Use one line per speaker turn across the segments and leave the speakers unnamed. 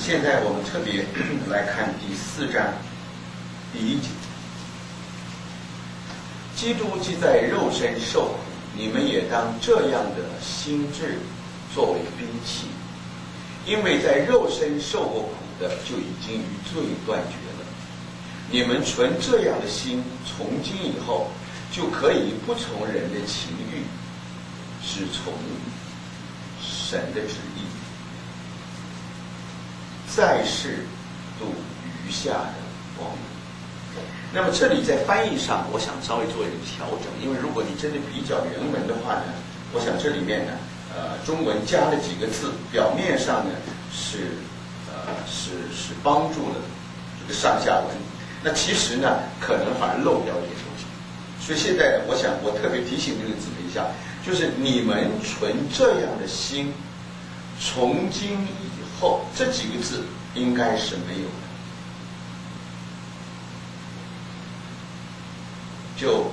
现在我们特别来看第4章第1节。基督既在肉身受苦，你们也当这样的心志作为兵器，因为在肉身受过苦的，就已经与罪断绝了。你们存这样的心，从今以后就可以不从人的情欲，只从神的旨意，在世度余下的光阴。那么这里在翻译上，我想稍微做一个调整，因为如果你真的比较原文的话呢，我想这里面呢，中文加了几个字，表面上呢是帮助了这个上下文，那其实呢可能反而漏掉一点东西。所以现在我想我特别提醒这个姊妹一下，就是你们存这样的心，从今以后，这几个字应该是没有的。就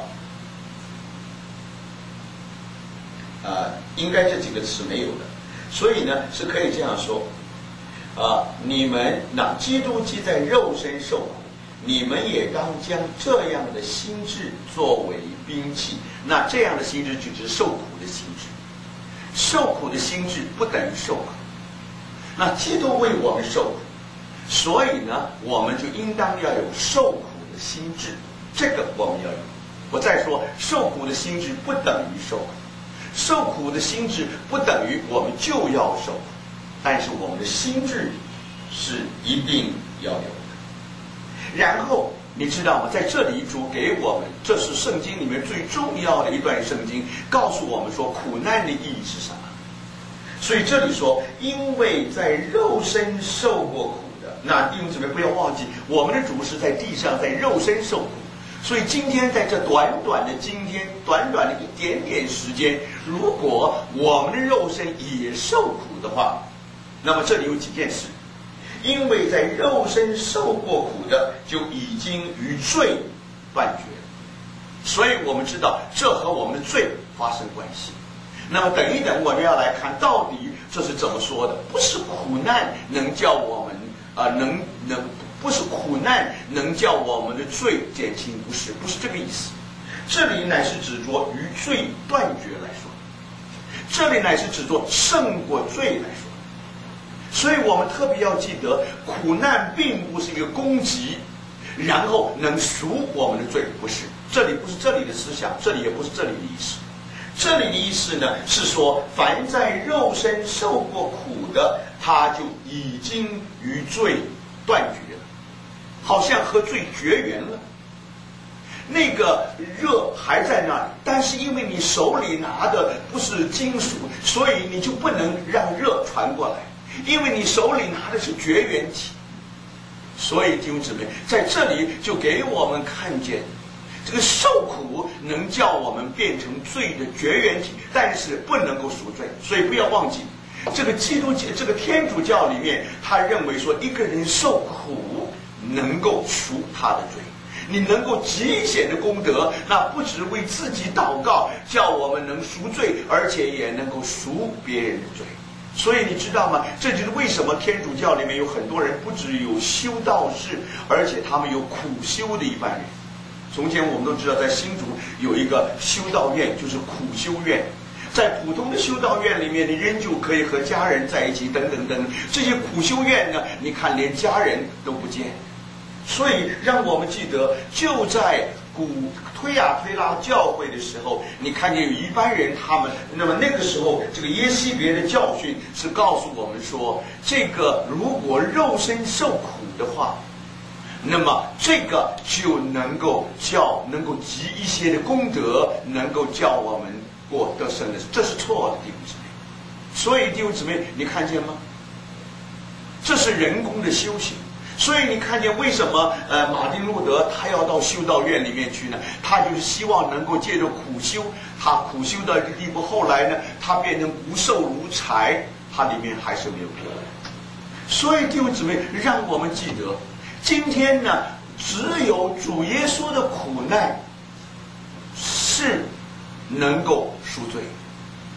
应该这几个词没有的，所以呢是可以这样说，你们那基督既在肉身受苦，你们也当将这样的心志作为兵器。那这样的心志就指受苦的心志，受苦的心志不等于受苦。那基督为我们受苦，所以呢我们就应当要有受苦的心志。这个我们要有。我再说，受苦的心志不等于受苦，受苦的心志不等于我们就要受苦，但是我们的心志是一定要有的。然后你知道吗？在这里主给我们，这是圣经里面最重要的一段圣经，告诉我们说苦难的意义是什么。所以这里说，因为在肉身受过苦的，那弟兄姊妹不要忘记，我们的主是在地上在肉身受苦。所以今天在这短短的一点点时间，如果我们的肉身也受苦的话，那么这里有几件事。因为在肉身受过苦的，就已经与罪断绝了。所以我们知道这和我们的罪发生关系。那么等一等，我们要来看到底这是怎么说的。不是苦难能叫我们不是苦难能叫我们的罪减轻，不是这个意思。这里乃是指着与罪断绝来说，这里乃是指着胜过罪来说。所以我们特别要记得，苦难并不是一个攻击，然后能赎我们的罪，不是。这里不是这里的思想，这里也不是这里的意思。这里的意思呢是说，凡在肉身受过苦的，他就已经与罪断绝了，好像和罪绝缘了。那个热还在那里，但是因为你手里拿的不是金属，所以你就不能让热传过来，因为你手里拿的是绝缘体。所以弟兄姊妹，在这里就给我们看见，这个受苦能叫我们变成罪的绝缘体，但是不能够赎罪。所以不要忘记，这个这个天主教里面，他认为说一个人受苦能够赎他的罪，你能够极显的功德，那不只为自己祷告，叫我们能赎罪，而且也能够赎别人的罪。所以你知道吗？这就是为什么天主教里面有很多人不只有修道士，而且他们有苦修的一般人。从前我们都知道，在新竹有一个修道院，就是苦修院。在普通的修道院里面，你仍旧可以和家人在一起，等等等。这些苦修院呢，你看连家人都不见。所以让我们记得，就在推亚推拉教会的时候，你看见有一般人，他们那么那个时候，这个耶西别的教训是告诉我们说，这个如果肉身受苦的话，那么这个就能够积一些的功德，能够叫我们过得生的，这是错的，弟兄姊妹。所以弟兄姊妹，你看见吗？这是人工的修行。所以你看见为什么马丁路德他要到修道院里面去呢？他就是希望能够借着苦修，他苦修到一个地步，后来呢，他变成不受如柴，他里面还是没有破坏。所以弟兄姊妹，让我们记得，今天呢，只有主耶稣的苦难是能够赎罪。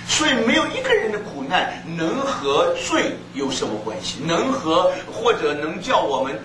所以没有一个人的苦难能和罪有什么关系，或者能叫我们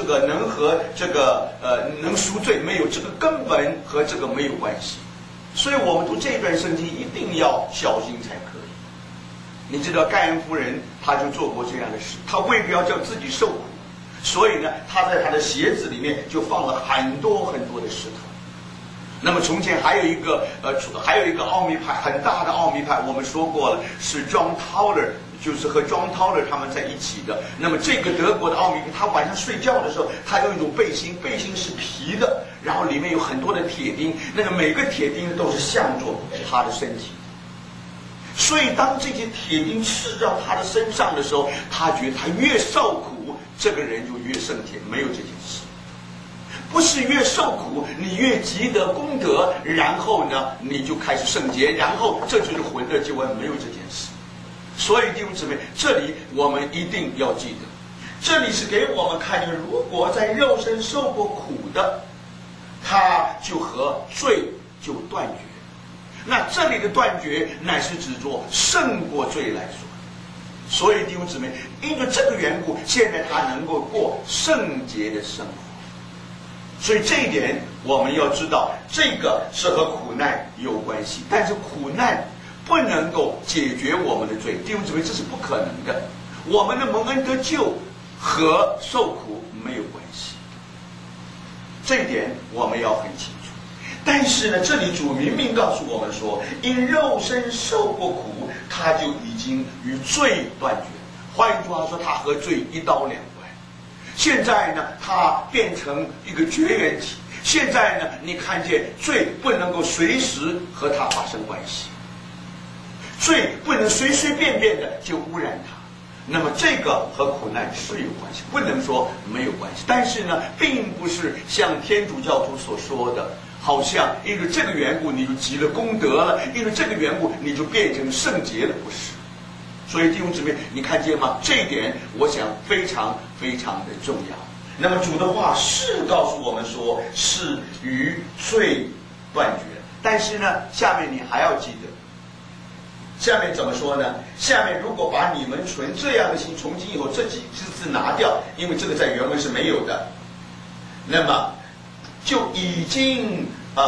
能赎罪，没有，这个根本和这个没有关系。所以我们读这段圣经一定要小心才可以。你知道盖恩夫人她就做过这样的事，她为了要叫自己受苦，所以呢她在她的鞋子里面就放了很多很多的石头。那么从前还有一个奥秘派，很大的奥秘派，我们说过了，是 John Tauler， 就是和 John Tauler 他们在一起的。那么这个德国的奥秘派，他晚上睡觉的时候，他有一种背心是皮的，然后里面有很多的铁钉，那个每个铁钉都是向着他的身体。所以当这些铁钉刺到他的身上的时候，他觉得他越受苦，这个人就越圣洁，没有这件事。不是越受苦你越积得功德，然后呢你就开始圣洁，然后这就是混得救恩，没有这件事。所以弟兄姊妹，这里我们一定要记得，这里是给我们看见，如果在肉身受过苦的，他就和罪就断绝。那这里的断绝乃是指着胜过罪来说。所以弟兄姊妹，因为这个缘故，现在他能够过圣洁的生活。所以这一点我们要知道，这个是和苦难有关系，但是苦难不能够解决我们的罪，弟兄姊妹，这是不可能的。我们的蒙恩得救和受苦没有关系，这一点我们要很清楚。但是呢，这里主明明告诉我们说，因肉身受过苦，他就已经与罪断绝。换一句话说，他和罪一刀两断。现在呢，它变成一个绝缘体。现在呢，你看见罪不能够随时和它发生关系，罪不能随随便便的就污染它。那么这个和苦难是有关系，不能说没有关系。但是呢，并不是像天主教徒所说的，好像因为这个缘故你就积了功德了，因为这个缘故你就变成圣洁了，不是。所以弟兄姊妹，你看见吗？这一点我想非常非常的重要。那么主的话是告诉我们说，是与罪断绝。但是呢，下面你还要记得，下面怎么说呢？下面如果把你们存这样的心，从今以后这几个字拿掉，因为这个在原文是没有的，那么就已经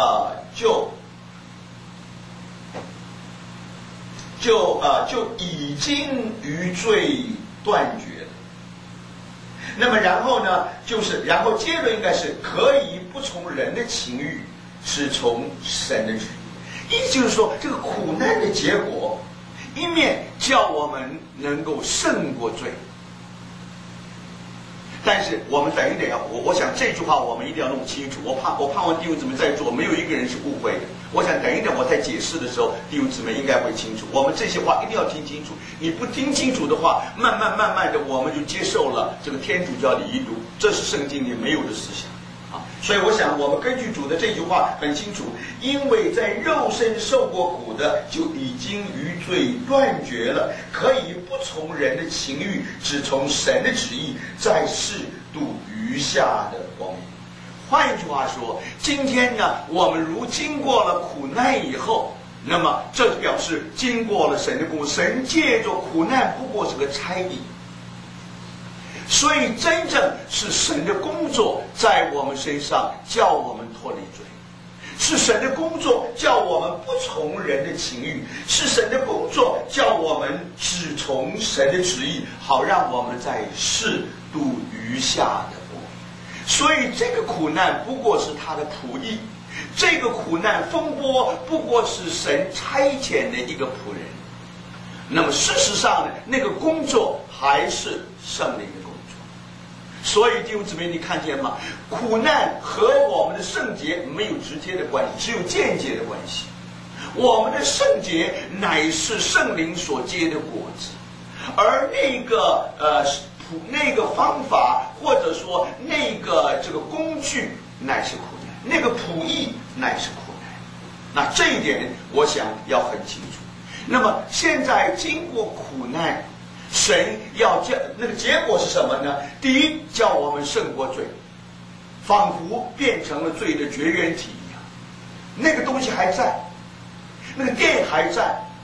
就已经与罪断绝了。那么然后呢，然后接着应该是可以不从人的情欲，是从神的旨意。意思就是说，这个苦难的结果，一面叫我们能够胜过罪。但是我们等一点我想这句话我们一定要弄清楚。我盼望弟兄姊妹在座没有一个人是误会的。我想等一点我在解释的时候，弟兄姊妹应该会清楚。我们这些话一定要听清楚。你不听清楚的话，慢慢的我们就接受了这个天主教的遗毒，这是圣经里没有的思想啊。所以我想我们根据主的这句话很清楚，因为在肉身受过苦的，就已经与罪断绝了，可以不从人的情欲，只从神的旨意，在世度余下的光阴。换一句话说，今天呢，我们如经过了苦难以后，那么这表示经过了神的工作，神借着苦难不过是个差役。所以真正是神的工作在我们身上，叫我们脱离罪，是神的工作叫我们不从人的情欲，是神的工作叫我们只从神的旨意，好让我们在世度余下的光阴。所以这个苦难不过是他的仆役，这个苦难风波不过是神差遣的一个仆人。那么事实上呢，那个工作还是圣灵的工作。所以弟兄姊妹，你看见吗？苦难和我们的圣洁没有直接的关系，只有间接的关系。我们的圣洁乃是圣灵所结的果子，而那个方法，或者说这个工具乃是苦难，那个仆役乃是苦难。那这一点我想要很清楚。那么现在经过苦难，神要叫那个结果是什么呢？第一，叫我们胜过罪，仿佛变成了罪的绝缘体一样，那个东西还在，那个电还在，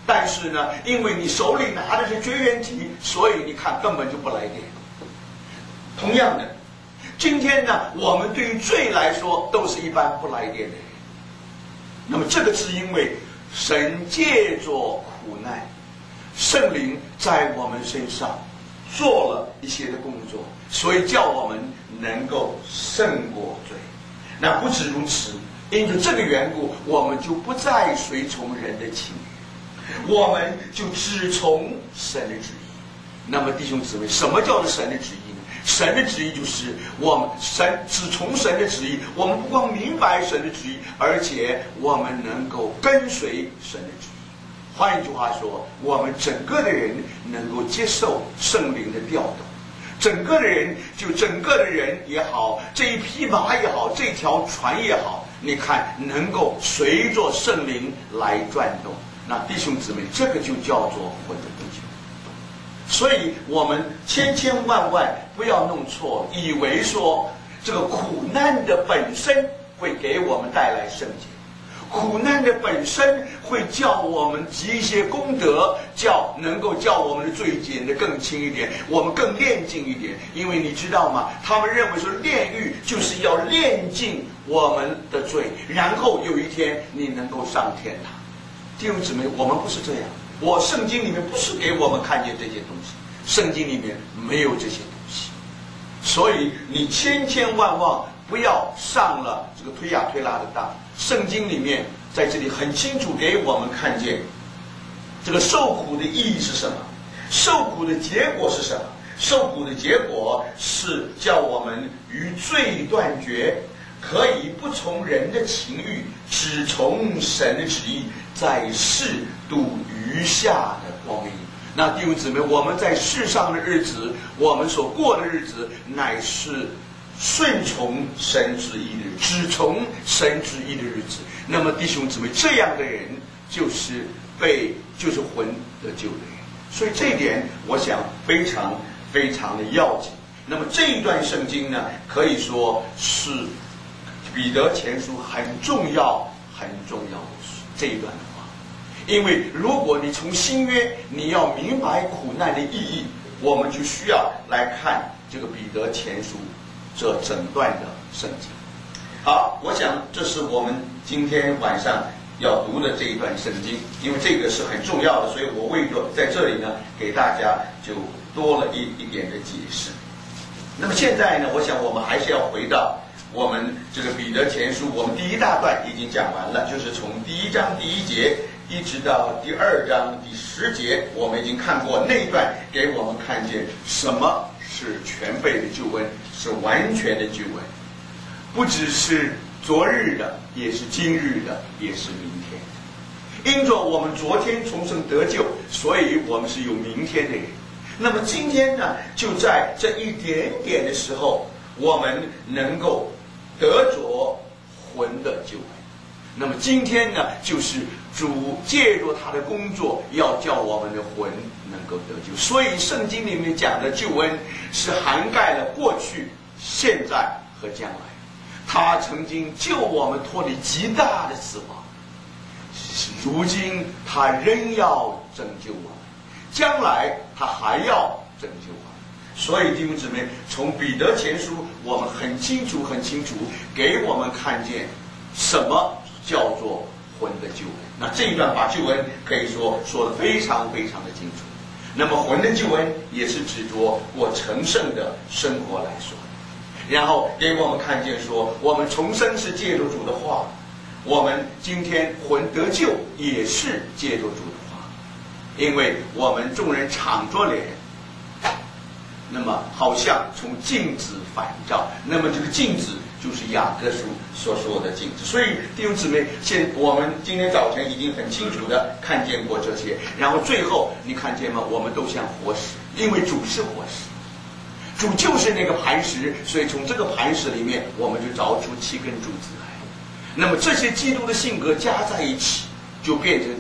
但是呢，因为你手里拿的是绝缘体，所以你看根本就不来电。同样的，今天呢，我们对于罪来说都是一般不来电的人。那么这个是因为神借着苦难，圣灵在我们身上做了一些的工作，所以叫我们能够胜过罪。那不止如此，因着这个缘故，我们就不再随从人的情欲，我们就只从神的旨意。那么弟兄姊妹，什么叫做神的旨意呢？神的旨意就是我们只从神的旨意，我们不光明白神的旨意，而且我们能够跟随神的旨意。换一句话说，我们整个的人能够接受圣灵的调动，整个的人也好，这一匹马也好，这条船也好，你看能够随着圣灵来转动。那弟兄姊妹，这个就叫做魂的得救。所以我们千万不要弄错，以为说这个苦难的本身会给我们带来圣洁，苦难的本身会叫我们积一些功德，能够叫我们的罪减得更轻一点，我们更练净一点。因为你知道吗？他们认为说炼狱就是要炼净我们的罪，然后有一天你能够上天堂。弟兄姊妹，我们不是这样。圣经里面不是给我们看见这些东西，圣经里面没有这些东西。所以你千万不要上了这个推雅推拉的当。圣经里面在这里很清楚给我们看见这个受苦的意义是什么，受苦的结果是什么。受苦的结果是叫我们与罪断绝，可以不从人的情欲，只从神的旨意，在世度余下的光阴。那弟兄姊妹，我们在世上的日子，我们所过的日子，乃是顺从神旨意的，只从神旨意的日子。那么弟兄姊妹，这样的人就是魂得救的人。所以这一点我想非常的要紧。那么这一段圣经呢，可以说是彼得前书很重要的这一段的话。因为如果你从新约你要明白苦难的意义，我们就需要来看这个彼得前书这整段的圣经。好，我想这是我们今天晚上要读的这一段圣经，因为这个是很重要的，所以我为着在这里呢给大家就多了一点的解释。那么现在呢，我想我们还是要回到我们这个彼得前书，我们第一大段已经讲完了，就是从第1章第1节一直到第2章第10节，我们已经看过那一段，给我们看见什么是全备的救恩，是完全的救恩，不只是昨日的，也是今日的，也是明天的。因着我们昨天重生得救，所以我们是有明天的人。那么今天呢，就在这一点点的时候，我们能够得着魂的救恩。那么今天呢，就是主借着他的工作，要叫我们的魂能够得救。所以圣经里面讲的救恩是涵盖了过去、现在和将来。他曾经救我们脱离极大的死亡，如今他仍要拯救我们，将来他还要拯救我们。所以弟兄姊妹，从彼得前书我们很清楚给我们看见什么叫做魂的救恩。那这一段把救恩可以说得非常的清楚。那么魂的救恩也是指着过成圣的生活来说，然后给我们看见说，我们重生是借着主的话，我们今天魂得救也是借着主的话。因为我们众人敞着脸，那么好像从镜子反照，那么这个镜子就是雅各书所说的镜子。所以弟兄姊妹，我们今天早晨已经很清楚的看见过这些，然后最后你看见吗？我们都像活石，因为主是活石，主就是那个磐石，所以从这个磐石里面我们就凿出7根柱子来。那么这些基督的性格加在一起，就变成